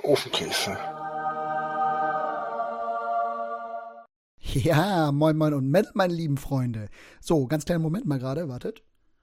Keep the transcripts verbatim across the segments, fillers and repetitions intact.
Ofenkäse. Ja, moin moin und Metal, meine lieben Freunde. So, ganz kleinen Moment mal gerade, wartet.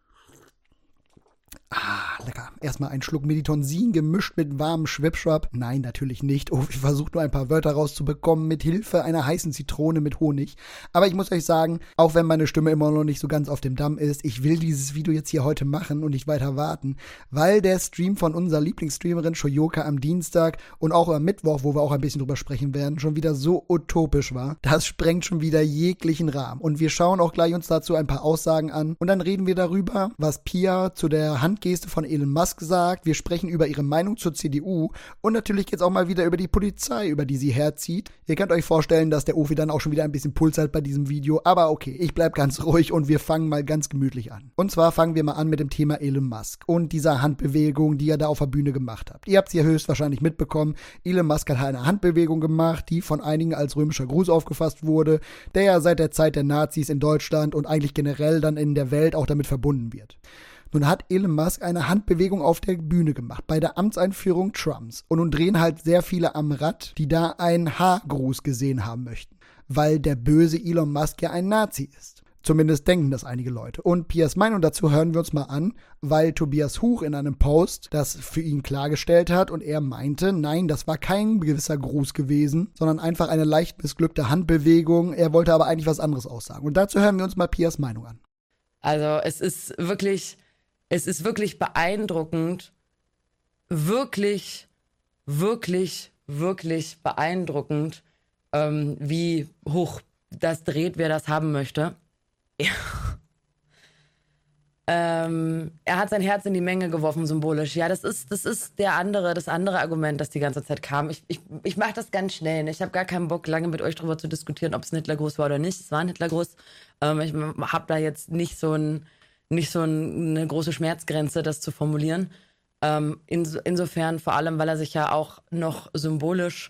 Ah, lecker. Erstmal ein Schluck Meditonsin gemischt mit warmem Schwipschwapp. Nein, natürlich nicht. Oh, ich versuche nur ein paar Wörter rauszubekommen mit Hilfe einer heißen Zitrone mit Honig. Aber ich muss euch sagen, auch wenn meine Stimme immer noch nicht so ganz auf dem Damm ist, ich will dieses Video jetzt hier heute machen und nicht weiter warten, weil der Stream von unserer Lieblingsstreamerin Shoyoka am Dienstag und auch am Mittwoch, wo wir auch ein bisschen drüber sprechen werden, schon wieder so utopisch war. Das sprengt schon wieder jeglichen Rahmen. Und wir schauen auch gleich uns dazu ein paar Aussagen an und dann reden wir darüber, was Pia zu der Handgeste von Elon Musk sagt. Wir sprechen über ihre Meinung zur C D U und natürlich geht's auch mal wieder über die Polizei, über die sie herzieht. Ihr könnt euch vorstellen, dass der Ofi dann auch schon wieder ein bisschen Puls hat bei diesem Video, aber okay, ich bleib ganz ruhig und wir fangen mal ganz gemütlich an. Und zwar fangen wir mal an mit dem Thema Elon Musk und dieser Handbewegung, die er da auf der Bühne gemacht hat. Ihr habt sie ja höchstwahrscheinlich mitbekommen. Elon Musk hat eine Handbewegung gemacht, die von einigen als römischer Gruß aufgefasst wurde, der ja seit der Zeit der Nazis in Deutschland und eigentlich generell dann in der Welt auch damit verbunden wird. Nun hat Elon Musk eine Handbewegung auf der Bühne gemacht, bei der Amtseinführung Trumps. Und nun drehen halt sehr viele am Rad, die da einen Haargruß gesehen haben möchten. Weil der böse Elon Musk ja ein Nazi ist. Zumindest denken das einige Leute. Und Pias Meinung dazu hören wir uns mal an, weil Tobias Huch in einem Post das für ihn klargestellt hat und er meinte, nein, das war kein gewisser Gruß gewesen, sondern einfach eine leicht missglückte Handbewegung. Er wollte aber eigentlich was anderes aussagen. Und dazu hören wir uns mal Pias Meinung an. Also es ist wirklich... Es ist wirklich beeindruckend, wirklich, wirklich, wirklich beeindruckend, ähm, wie hoch das dreht, wer das haben möchte. Ja. ähm, er hat sein Herz in die Menge geworfen, symbolisch. Ja, das ist, das ist der andere, das andere Argument, das die ganze Zeit kam. Ich, ich, ich mache das ganz schnell. Ich habe gar keinen Bock, lange mit euch drüber zu diskutieren, ob es ein Hitlergruß war oder nicht. Es war ein Hitlergruß. Ähm, ich habe da jetzt nicht so ein nicht so eine große Schmerzgrenze, das zu formulieren. Ähm, ins, insofern vor allem, weil er sich ja auch noch symbolisch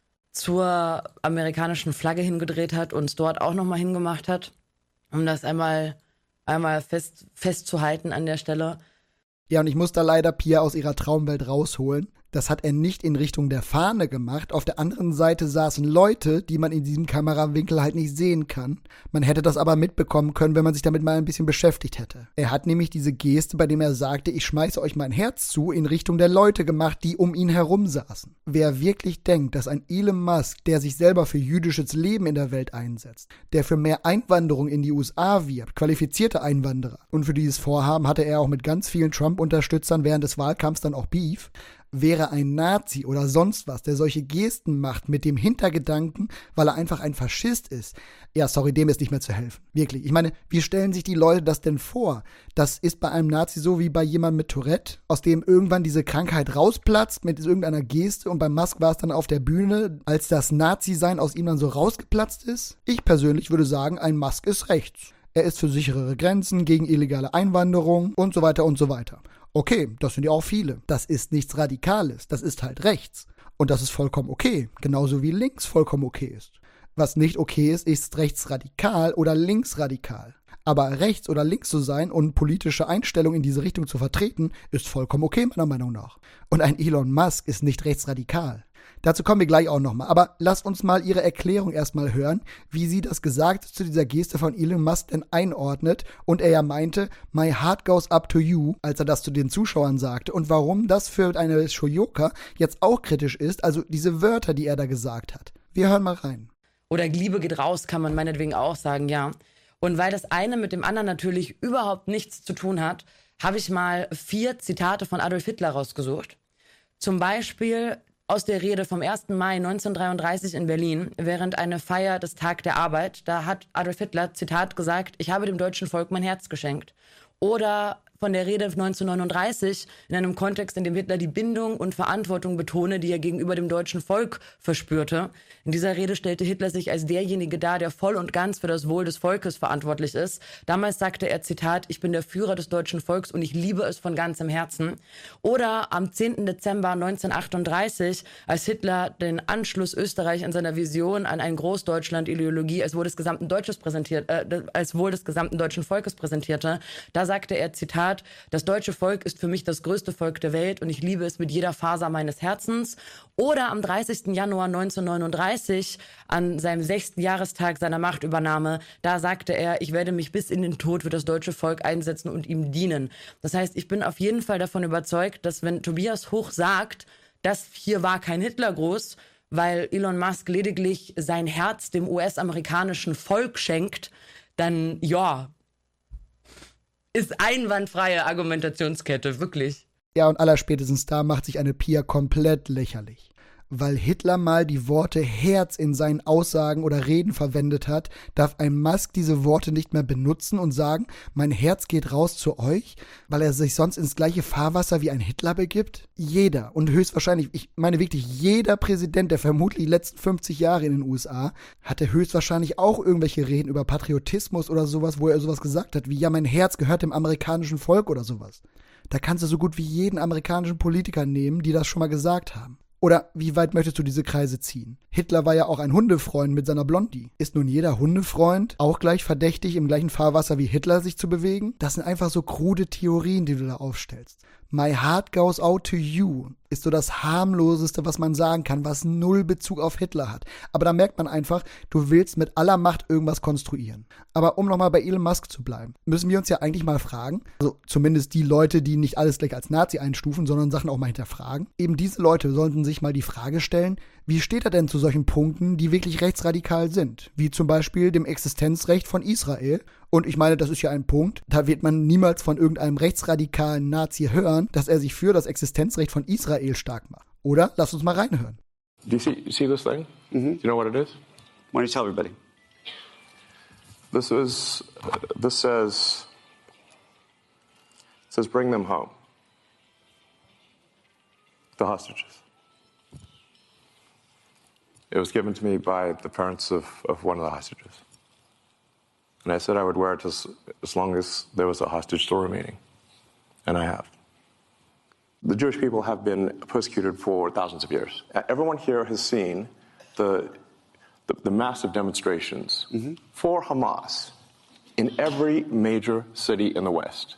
zur amerikanischen Flagge hingedreht hat und es dort auch nochmal hingemacht hat, um das einmal, einmal fest, festzuhalten an der Stelle. Ja, und ich muss da leider Pia aus ihrer Traumwelt rausholen. Das hat er nicht in Richtung der Fahne gemacht. Auf der anderen Seite saßen Leute, die man in diesem Kamerawinkel halt nicht sehen kann. Man hätte das aber mitbekommen können, wenn man sich damit mal ein bisschen beschäftigt hätte. Er hat nämlich diese Geste, bei dem er sagte, ich schmeiße euch mein Herz zu, in Richtung der Leute gemacht, die um ihn herum saßen. Wer wirklich denkt, dass ein Elon Musk, der sich selber für jüdisches Leben in der Welt einsetzt, der für mehr Einwanderung in die U S A wirbt, qualifizierte Einwanderer, und für dieses Vorhaben hatte er auch mit ganz vielen Trump-Unterstützern während des Wahlkampfs dann auch Beef, wäre ein Nazi oder sonst was, der solche Gesten macht mit dem Hintergedanken, weil er einfach ein Faschist ist. Ja, sorry, dem ist nicht mehr zu helfen. Wirklich. Ich meine, wie stellen sich die Leute das denn vor? Das ist bei einem Nazi so wie bei jemandem mit Tourette, aus dem irgendwann diese Krankheit rausplatzt mit irgendeiner Geste und beim Musk war es dann auf der Bühne, als das Nazi-Sein aus ihm dann so rausgeplatzt ist? Ich persönlich würde sagen, ein Musk ist rechts. Er ist für sicherere Grenzen, gegen illegale Einwanderung und so weiter und so weiter. Okay, das sind ja auch viele. Das ist nichts Radikales, das ist halt rechts. Und das ist vollkommen okay, genauso wie links vollkommen okay ist. Was nicht okay ist, ist rechtsradikal oder linksradikal. Aber rechts oder links zu sein und politische Einstellungen in diese Richtung zu vertreten, ist vollkommen okay, meiner Meinung nach. Und ein Elon Musk ist nicht rechtsradikal. Dazu kommen wir gleich auch nochmal. Aber lasst uns mal ihre Erklärung erstmal hören, wie sie das Gesagte zu dieser Geste von Elon Musk denn einordnet. Und er ja meinte, my heart goes up to you, als er das zu den Zuschauern sagte. Und warum das für eine Shoyoka jetzt auch kritisch ist, also diese Wörter, die er da gesagt hat. Wir hören mal rein. Oder Liebe geht raus, kann man meinetwegen auch sagen, ja. Und weil das eine mit dem anderen natürlich überhaupt nichts zu tun hat, habe ich mal vier Zitate von Adolf Hitler rausgesucht. Zum Beispiel aus der Rede vom ersten Mai neunzehnhundertdreiunddreißig in Berlin, während einer Feier des Tag der Arbeit. Da hat Adolf Hitler, Zitat, gesagt, ich habe dem deutschen Volk mein Herz geschenkt. Oder von der Rede neunzehnhundertneununddreißig in einem Kontext, in dem Hitler die Bindung und Verantwortung betone, die er gegenüber dem deutschen Volk verspürte. In dieser Rede stellte Hitler sich als derjenige dar, der voll und ganz für das Wohl des Volkes verantwortlich ist. Damals sagte er, Zitat, ich bin der Führer des deutschen Volks und ich liebe es von ganzem Herzen. Oder am zehnten Dezember neunzehnhundertachtunddreißig, als Hitler den Anschluss Österreich in seiner Vision an ein Großdeutschland-Ideologie als Wohl des gesamten Deutsches präsentiert, äh, als Wohl des gesamten deutschen Volkes präsentierte, da sagte er, Zitat, Zitat, das deutsche Volk ist für mich das größte Volk der Welt und ich liebe es mit jeder Faser meines Herzens. Oder am dreißigsten Januar neunzehnhundertneununddreißig, an seinem sechsten Jahrestag seiner Machtübernahme, da sagte er, ich werde mich bis in den Tod für das deutsche Volk einsetzen und ihm dienen. Das heißt, ich bin auf jeden Fall davon überzeugt, dass wenn Tobias Hoch sagt, das hier war kein Hitlergruß, weil Elon Musk lediglich sein Herz dem U S-amerikanischen Volk schenkt, dann, ja, ist einwandfreie Argumentationskette, wirklich. Ja, und allerspätestens da macht sich eine Pia komplett lächerlich. Weil Hitler mal die Worte Herz in seinen Aussagen oder Reden verwendet hat, darf ein Musk diese Worte nicht mehr benutzen und sagen, mein Herz geht raus zu euch, weil er sich sonst ins gleiche Fahrwasser wie ein Hitler begibt? Jeder und höchstwahrscheinlich, ich meine wirklich jeder Präsident der vermutlich letzten fünfzig Jahre in den U S A hatte höchstwahrscheinlich auch irgendwelche Reden über Patriotismus oder sowas, wo er sowas gesagt hat, wie ja, mein Herz gehört dem amerikanischen Volk oder sowas. Da kannst du so gut wie jeden amerikanischen Politiker nehmen, die das schon mal gesagt haben. Oder wie weit möchtest du diese Kreise ziehen? Hitler war ja auch ein Hundefreund mit seiner Blondie. Ist nun jeder Hundefreund auch gleich verdächtig, im gleichen Fahrwasser wie Hitler sich zu bewegen? Das sind einfach so krude Theorien, die du da aufstellst. My heart goes out to you ist so das harmloseste, was man sagen kann, was null Bezug auf Hitler hat. Aber da merkt man einfach, du willst mit aller Macht irgendwas konstruieren. Aber um nochmal bei Elon Musk zu bleiben, müssen wir uns ja eigentlich mal fragen, also zumindest die Leute, die nicht alles gleich als Nazi einstufen, sondern Sachen auch mal hinterfragen. Eben diese Leute sollten sich mal die Frage stellen, wie steht er denn zu solchen Punkten, die wirklich rechtsradikal sind? Wie zum Beispiel dem Existenzrecht von Israel. Und ich meine, das ist ja ein Punkt, da wird man niemals von irgendeinem rechtsradikalen Nazi hören, dass er sich für das Existenzrecht von Israel stark macht. Oder? Lass uns mal reinhören. Do you see, see this thing? Mm-hmm. Do you know what it is? Why don't you tell everybody? This is, uh, this says, it says bring them home. The hostages. It was given to me by the parents of, of one of the hostages. And I said I would wear it as, as long as there was a hostage still remaining. And I have. The Jewish people have been persecuted for thousands of years. Everyone here has seen the, the, the massive demonstrations mm-hmm. for Hamas in every major city in the West.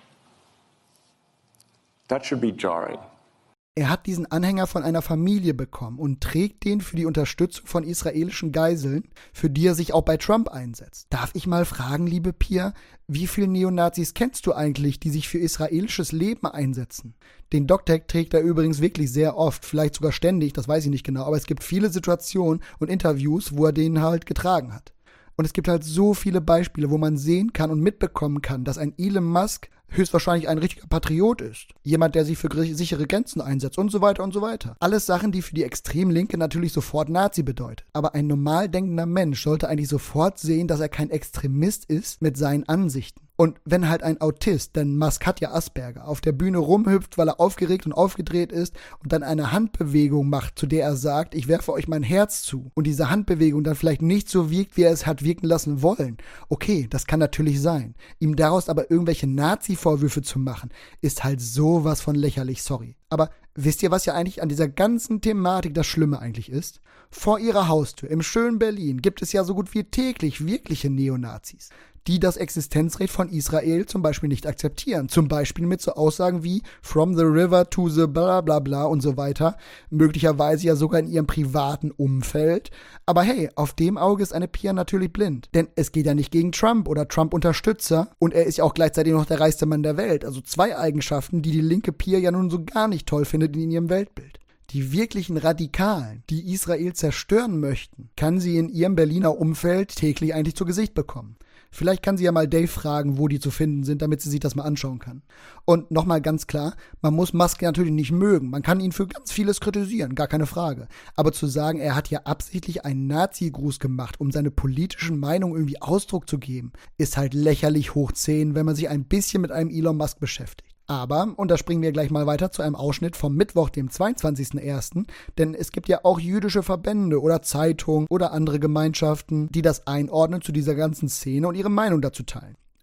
That should be jarring. Er hat diesen Anhänger von einer Familie bekommen und trägt den für die Unterstützung von israelischen Geiseln, für die er sich auch bei Trump einsetzt. Darf ich mal fragen, liebe Pia, wie viele Neonazis kennst du eigentlich, die sich für israelisches Leben einsetzen? Den DocTag trägt er übrigens wirklich sehr oft, vielleicht sogar ständig, das weiß ich nicht genau, aber es gibt viele Situationen und Interviews, wo er den halt getragen hat. Und es gibt halt so viele Beispiele, wo man sehen kann und mitbekommen kann, dass ein Elon Musk höchstwahrscheinlich ein richtiger Patriot ist. Jemand, der sich für sichere Grenzen einsetzt und so weiter und so weiter. Alles Sachen, die für die Extremlinke natürlich sofort Nazi bedeutet. Aber ein normal denkender Mensch sollte eigentlich sofort sehen, dass er kein Extremist ist mit seinen Ansichten. Und wenn halt ein Autist, denn Musk hat ja Asperger, auf der Bühne rumhüpft, weil er aufgeregt und aufgedreht ist und dann eine Handbewegung macht, zu der er sagt, ich werfe euch mein Herz zu und diese Handbewegung dann vielleicht nicht so wirkt, wie er es hat wirken lassen wollen. Okay, das kann natürlich sein. Ihm daraus aber irgendwelche Nazi-Vorwürfe zu machen, ist halt sowas von lächerlich, sorry. Aber wisst ihr, was ja eigentlich an dieser ganzen Thematik das Schlimme eigentlich ist? Vor ihrer Haustür im schönen Berlin gibt es ja so gut wie täglich wirkliche Neonazis, die das Existenzrecht von Israel zum Beispiel nicht akzeptieren. Zum Beispiel mit so Aussagen wie from the river to the bla bla bla und so weiter. Möglicherweise ja sogar in ihrem privaten Umfeld. Aber hey, auf dem Auge ist eine Pia natürlich blind. Denn es geht ja nicht gegen Trump oder Trump-Unterstützer. Und er ist ja auch gleichzeitig noch der reichste Mann der Welt. Also zwei Eigenschaften, die die linke Pia ja nun so gar nicht toll findet in ihrem Weltbild. Die wirklichen Radikalen, die Israel zerstören möchten, kann sie in ihrem Berliner Umfeld täglich eigentlich zu Gesicht bekommen. Vielleicht kann sie ja mal Dave fragen, wo die zu finden sind, damit sie sich das mal anschauen kann. Und nochmal ganz klar, man muss Musk natürlich nicht mögen. Man kann ihn für ganz vieles kritisieren, gar keine Frage. Aber zu sagen, er hat ja absichtlich einen Nazi-Gruß gemacht, um seine politischen Meinungen irgendwie Ausdruck zu geben, ist halt lächerlich hoch zehn, wenn man sich ein bisschen mit einem Elon Musk beschäftigt. Aber, und da springen wir gleich mal weiter zu einem Ausschnitt vom Mittwoch, dem zweiundzwanzigsten ersten, denn es gibt ja auch jüdische Verbände oder Zeitungen oder andere Gemeinschaften, die das einordnen zu dieser ganzen Szene und ihre Meinung dazu teilen.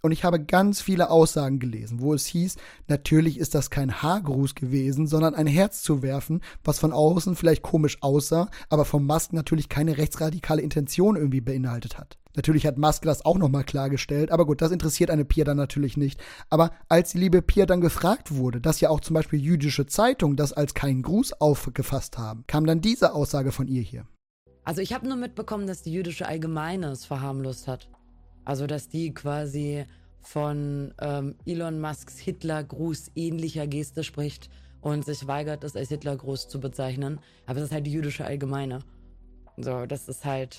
Und ich habe ganz viele Aussagen gelesen, wo es hieß, natürlich ist das kein Haargruß gewesen, sondern ein Herz zu werfen, was von außen vielleicht komisch aussah, aber von Musk natürlich keine rechtsradikale Intention irgendwie beinhaltet hat. Natürlich hat Musk das auch nochmal klargestellt, aber gut, das interessiert eine Pia dann natürlich nicht. Aber als die liebe Pia dann gefragt wurde, dass ja auch zum Beispiel jüdische Zeitungen das als keinen Gruß aufgefasst haben, kam dann diese Aussage von ihr hier. Also ich habe nur mitbekommen, dass die jüdische Allgemeine es verharmlost hat. Also dass die quasi von ähm, Elon Musks Hitlergruß ähnlicher Geste spricht und sich weigert, es als Hitlergruß zu bezeichnen. Aber es ist halt die jüdische Allgemeine. So, das ist halt...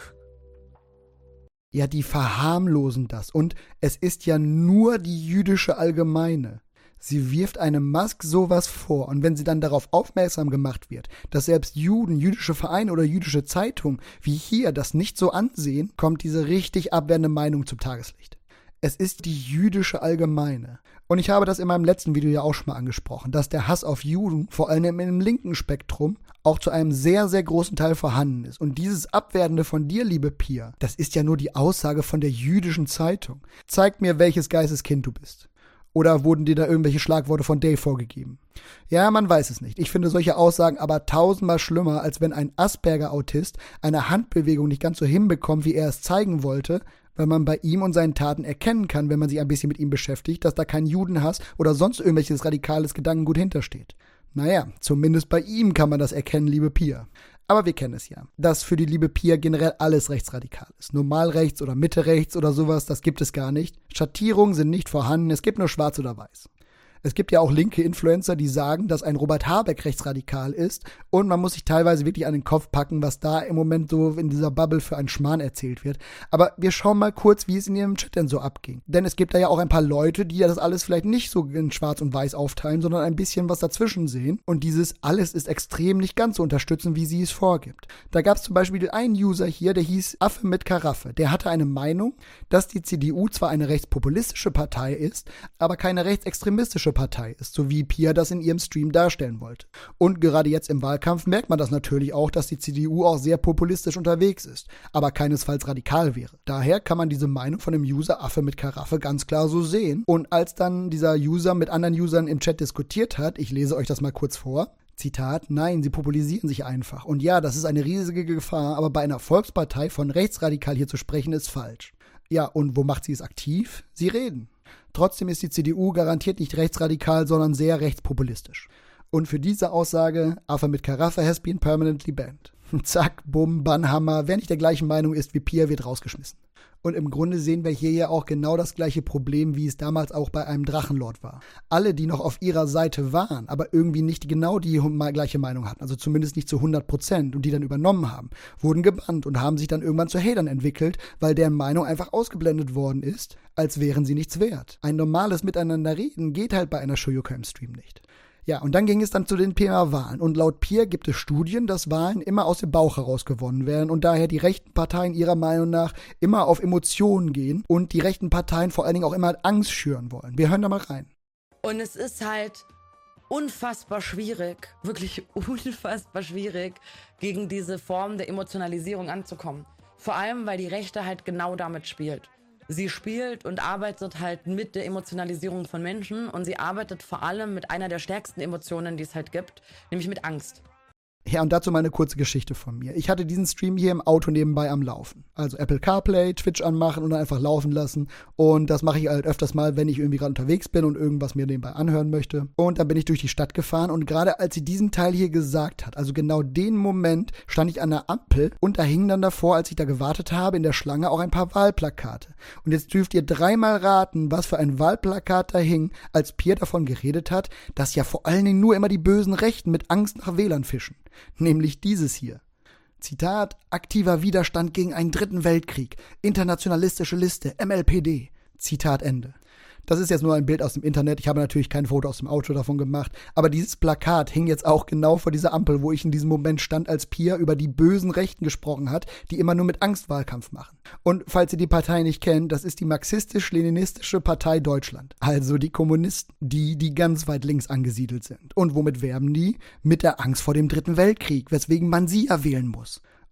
Ja, die verharmlosen das. Und es ist ja nur die jüdische Allgemeine. Sie wirft einem Musk sowas vor. Und wenn sie dann darauf aufmerksam gemacht wird, dass selbst Juden, jüdische Vereine oder jüdische Zeitungen wie hier das nicht so ansehen, kommt diese richtig abwehrende Meinung zum Tageslicht. Es ist die jüdische Allgemeine. Und ich habe das in meinem letzten Video ja auch schon mal angesprochen, dass der Hass auf Juden, vor allem im linken Spektrum, auch zu einem sehr, sehr großen Teil vorhanden ist. Und dieses Abwertende von dir, liebe Pia, das ist ja nur die Aussage von der jüdischen Zeitung. Zeig mir, welches Geisteskind du bist. Oder wurden dir da irgendwelche Schlagworte von Dave vorgegeben? Ja, man weiß es nicht. Ich finde solche Aussagen aber tausendmal schlimmer, als wenn ein Asperger-Autist eine Handbewegung nicht ganz so hinbekommt, wie er es zeigen wollte, weil man bei ihm und seinen Taten erkennen kann, wenn man sich ein bisschen mit ihm beschäftigt, dass da kein Judenhass oder sonst irgendwelches radikales Gedankengut hintersteht. Naja, zumindest bei ihm kann man das erkennen, liebe Pia. Aber wir kennen es ja, dass für die liebe Pia generell alles rechtsradikal ist. Normalrechts oder Mitte rechts oder sowas, das gibt es gar nicht. Schattierungen sind nicht vorhanden, es gibt nur schwarz oder weiß. Es gibt ja auch linke Influencer, die sagen, dass ein Robert Habeck rechtsradikal ist und man muss sich teilweise wirklich an den Kopf packen, was da im Moment so in dieser Bubble für einen Schmarrn erzählt wird. Aber wir schauen mal kurz, wie es in ihrem Chat denn so abging. Denn es gibt da ja auch ein paar Leute, die ja das alles vielleicht nicht so in schwarz und weiß aufteilen, sondern ein bisschen was dazwischen sehen und dieses alles ist extrem nicht ganz so unterstützen, wie sie es vorgibt. Da gab es zum Beispiel einen User hier, der hieß Affe mit Karaffe. Der hatte eine Meinung, dass die C D U zwar eine rechtspopulistische Partei ist, aber keine rechtsextremistische Partei ist, so wie Pia das in ihrem Stream darstellen wollte. Und gerade jetzt im Wahlkampf merkt man das natürlich auch, dass die C D U auch sehr populistisch unterwegs ist, aber keinesfalls radikal wäre. Daher kann man diese Meinung von dem User Affe mit Karaffe ganz klar so sehen. Und als dann dieser User mit anderen Usern im Chat diskutiert hat, ich lese euch das mal kurz vor, Zitat, nein, sie populisieren sich einfach. Und ja, das ist eine riesige Gefahr, aber bei einer Volkspartei von rechtsradikal hier zu sprechen, ist falsch. Ja, und wo macht sie es aktiv? Sie reden. Trotzdem ist die C D U garantiert nicht rechtsradikal, sondern sehr rechtspopulistisch. Und für diese Aussage, Affe mit Karaffe has been permanently banned. Zack, bumm, Bannhammer. Wer nicht der gleichen Meinung ist wie Pia, wird rausgeschmissen. Und im Grunde sehen wir hier ja auch genau das gleiche Problem, wie es damals auch bei einem Drachenlord war. Alle, die noch auf ihrer Seite waren, aber irgendwie nicht genau die gleiche Meinung hatten, also zumindest nicht zu hundert Prozent und die dann übernommen haben, wurden gebannt und haben sich dann irgendwann zu Hatern entwickelt, weil deren Meinung einfach ausgeblendet worden ist, als wären sie nichts wert. Ein normales Miteinanderreden geht halt bei einer Shoyuka im Stream nicht. Ja, und dann ging es dann zu den Thema Wahlen. Und laut Pia gibt es Studien, dass Wahlen immer aus dem Bauch heraus gewonnen werden und daher die rechten Parteien ihrer Meinung nach immer auf Emotionen gehen und die rechten Parteien vor allen Dingen auch immer Angst schüren wollen. Wir hören da mal rein. Und es ist halt unfassbar schwierig, wirklich unfassbar schwierig, gegen diese Form der Emotionalisierung anzukommen. Vor allem, weil die Rechte halt genau damit spielt. Sie spielt und arbeitet halt mit der Emotionalisierung von Menschen und sie arbeitet vor allem mit einer der stärksten Emotionen, die es halt gibt, nämlich mit Angst. Ja, und dazu mal eine kurze Geschichte von mir. Ich hatte diesen Stream hier im Auto nebenbei am Laufen. Also Apple CarPlay, Twitch anmachen und dann einfach laufen lassen. Und das mache ich halt öfters mal, wenn ich irgendwie gerade unterwegs bin und irgendwas mir nebenbei anhören möchte. Und dann bin ich durch die Stadt gefahren und gerade als sie diesen Teil hier gesagt hat, also genau den Moment, stand ich an der Ampel und da hingen dann davor, als ich da gewartet habe, in der Schlange auch ein paar Wahlplakate. Und jetzt dürft ihr dreimal raten, was für ein Wahlplakat da hing, als Pia davon geredet hat, dass ja vor allen Dingen nur immer die bösen Rechten mit Angst nach Wählern fischen. Nämlich dieses hier. Zitat, aktiver Widerstand gegen einen dritten Weltkrieg, internationalistische Liste, M L P D. Zitat Ende. Das ist jetzt nur ein Bild aus dem Internet. Ich habe natürlich kein Foto aus dem Auto davon gemacht. Aber dieses Plakat hing jetzt auch genau vor dieser Ampel, wo ich in diesem Moment stand, als Pia über die bösen Rechten gesprochen hat, die immer nur mit Angst Wahlkampf machen. Und falls ihr die Partei nicht kennt, das ist die marxistisch-leninistische Partei Deutschland. Also die Kommunisten, die, die ganz weit links angesiedelt sind. Und womit werben die? Mit der Angst vor dem Dritten Weltkrieg, weswegen man sie ja wählen muss.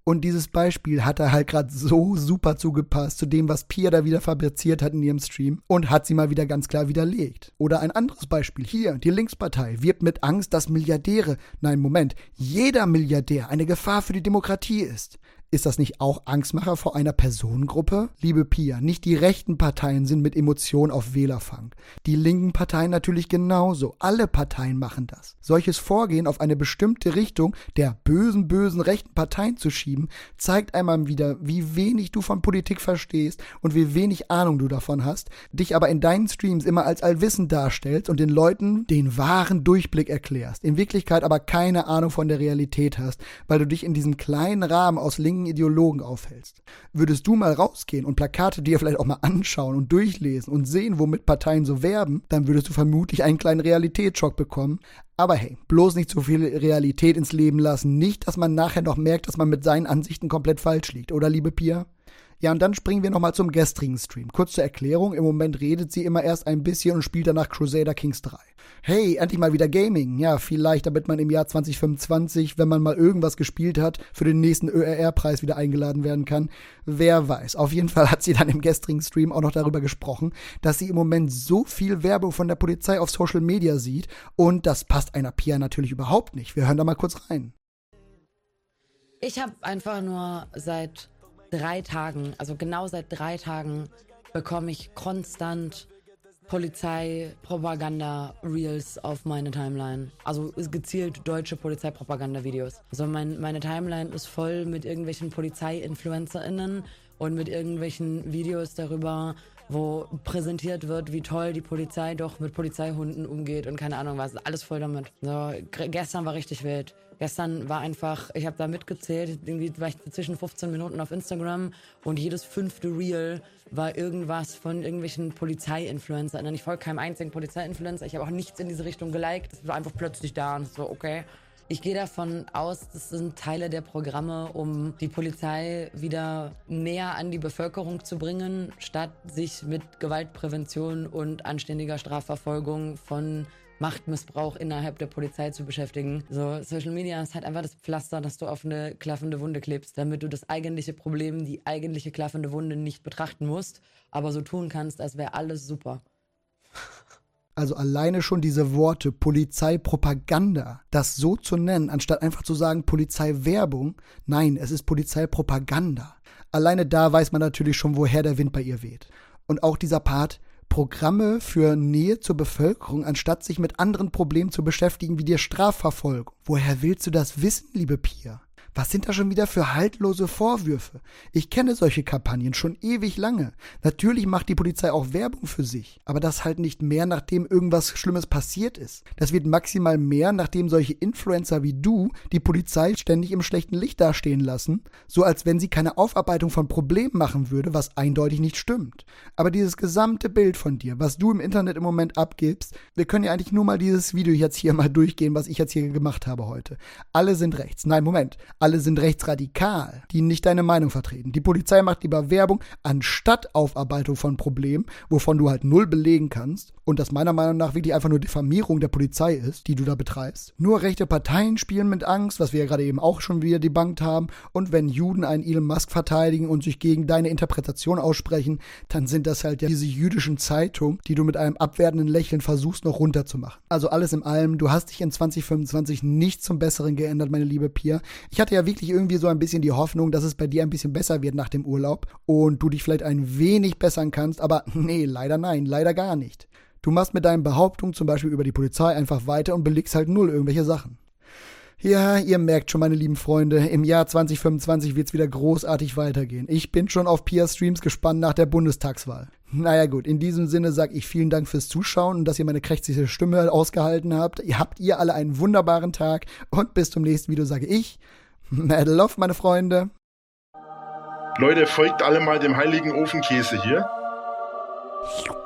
Und dieses Beispiel hat er halt gerade so super zugepasst zu dem, was Pia da wieder fabriziert hat in ihrem Stream und hat sie mal wieder ganz klar widerlegt. Oder ein anderes Beispiel. Hier, die Linkspartei wirbt mit Angst, dass Milliardäre, nein, Moment, jeder Milliardär eine Gefahr für die Demokratie ist. Ist das nicht auch Angstmacher vor einer Personengruppe? Liebe Pia, nicht die rechten Parteien sind mit Emotionen auf Wählerfang. Die linken Parteien natürlich genauso. Alle Parteien machen das. Solches Vorgehen auf eine bestimmte Richtung der bösen, bösen rechten Parteien zu schieben, zeigt einmal wieder, wie wenig du von Politik verstehst und wie wenig Ahnung du davon hast, dich aber in deinen Streams immer als allwissend darstellst und den Leuten den wahren Durchblick erklärst. In Wirklichkeit aber keine Ahnung von der Realität hast, weil du dich in diesem kleinen Rahmen aus linken Ideologen aufhältst. Würdest du mal rausgehen und Plakate dir vielleicht auch mal anschauen und durchlesen und sehen, womit Parteien so werben, dann würdest du vermutlich einen kleinen Realitätsschock bekommen. Aber hey, bloß nicht zu viel Realität ins Leben lassen. Nicht, dass man nachher noch merkt, dass man mit seinen Ansichten komplett falsch liegt. Oder, liebe Pia? Ja, und dann springen wir nochmal zum gestrigen Stream. Kurz zur Erklärung, im Moment redet sie immer erst ein bisschen und spielt danach Crusader Kings drei. Hey, endlich mal wieder Gaming. Ja, vielleicht, damit man im Jahr zwanzig fünfundzwanzig, wenn man mal irgendwas gespielt hat, für den nächsten Ö R R-Preis wieder eingeladen werden kann. Wer weiß. Auf jeden Fall hat sie dann im gestrigen Stream auch noch darüber gesprochen, dass sie im Moment so viel Werbung von der Polizei auf Social Media sieht und das passt einer Pia natürlich überhaupt nicht. Wir hören da mal kurz rein. Ich habe einfach nur seit drei Tagen, also genau seit drei Tagen, bekomme ich konstant Polizei-Propaganda-Reels auf meine Timeline. Also gezielt deutsche Polizeipropaganda-Videos. Also mein, meine Timeline ist voll mit irgendwelchen Polizei-InfluencerInnen und mit irgendwelchen Videos darüber, wo präsentiert wird, wie toll die Polizei doch mit Polizeihunden umgeht und keine Ahnung was. Alles voll damit. So, gestern war richtig wild. Gestern war einfach, ich habe da mitgezählt, irgendwie war ich zwischen fünfzehn Minuten auf Instagram und jedes fünfte Reel war irgendwas von irgendwelchen Polizei-Influencer. Ich folge keinem einzigen Polizei-Influencer. Ich habe auch nichts in diese Richtung geliked. Es war einfach plötzlich da und so, okay. Ich gehe davon aus, das sind Teile der Programme, um die Polizei wieder näher an die Bevölkerung zu bringen, statt sich mit Gewaltprävention und anständiger Strafverfolgung von Machtmissbrauch innerhalb der Polizei zu beschäftigen. So, Social Media ist halt einfach das Pflaster, das du auf eine klaffende Wunde klebst, damit du das eigentliche Problem, die eigentliche klaffende Wunde nicht betrachten musst, aber so tun kannst, als wäre alles super. Also alleine schon diese Worte Polizeipropaganda, das so zu nennen, anstatt einfach zu sagen Polizeiwerbung, nein, es ist Polizeipropaganda. Alleine da weiß man natürlich schon, woher der Wind bei ihr weht. Und auch dieser Part, Programme für Nähe zur Bevölkerung, anstatt sich mit anderen Problemen zu beschäftigen, wie der Strafverfolgung. Woher willst du das wissen, liebe Pia? Was sind da schon wieder für haltlose Vorwürfe? Ich kenne solche Kampagnen schon ewig lange. Natürlich macht die Polizei auch Werbung für sich, aber das halt nicht mehr, nachdem irgendwas Schlimmes passiert ist. Das wird maximal mehr, nachdem solche Influencer wie du die Polizei ständig im schlechten Licht dastehen lassen, so als wenn sie keine Aufarbeitung von Problemen machen würde, was eindeutig nicht stimmt. Aber dieses gesamte Bild von dir, was du im Internet im Moment abgibst, wir können ja eigentlich nur mal dieses Video jetzt hier mal durchgehen, was ich jetzt hier gemacht habe heute. Alle sind rechts. Nein, Moment. Alle sind rechtsradikal, die nicht deine Meinung vertreten. Die Polizei macht lieber Werbung anstatt Aufarbeitung von Problemen, wovon du halt null belegen kannst und das meiner Meinung nach wirklich einfach nur Diffamierung der Polizei ist, die du da betreibst. Nur rechte Parteien spielen mit Angst, was wir ja gerade eben auch schon wieder debunked haben, und wenn Juden einen Elon Musk verteidigen und sich gegen deine Interpretation aussprechen, dann sind das halt ja diese jüdischen Zeitungen, die du mit einem abwertenden Lächeln versuchst noch runterzumachen. Also alles in allem, du hast dich in zwanzig fünfundzwanzig nicht zum Besseren geändert, meine liebe Pia. Ich hatte ja wirklich irgendwie so ein bisschen die Hoffnung, dass es bei dir ein bisschen besser wird nach dem Urlaub und du dich vielleicht ein wenig bessern kannst, aber nee, leider nein, leider gar nicht. Du machst mit deinen Behauptungen zum Beispiel über die Polizei einfach weiter und belegst halt null irgendwelche Sachen. Ja, ihr merkt schon, meine lieben Freunde, im Jahr zwanzig fünfundzwanzig wird's wieder großartig weitergehen. Ich bin schon auf Pias Streams gespannt nach der Bundestagswahl. Naja gut, in diesem Sinne sage ich vielen Dank fürs Zuschauen und dass ihr meine krächzige Stimme ausgehalten habt. Ihr habt ihr alle einen wunderbaren Tag und bis zum nächsten Video sage ich, Mad Love, meine Freunde. Leute, folgt alle mal dem heiligen Ofenkäse hier.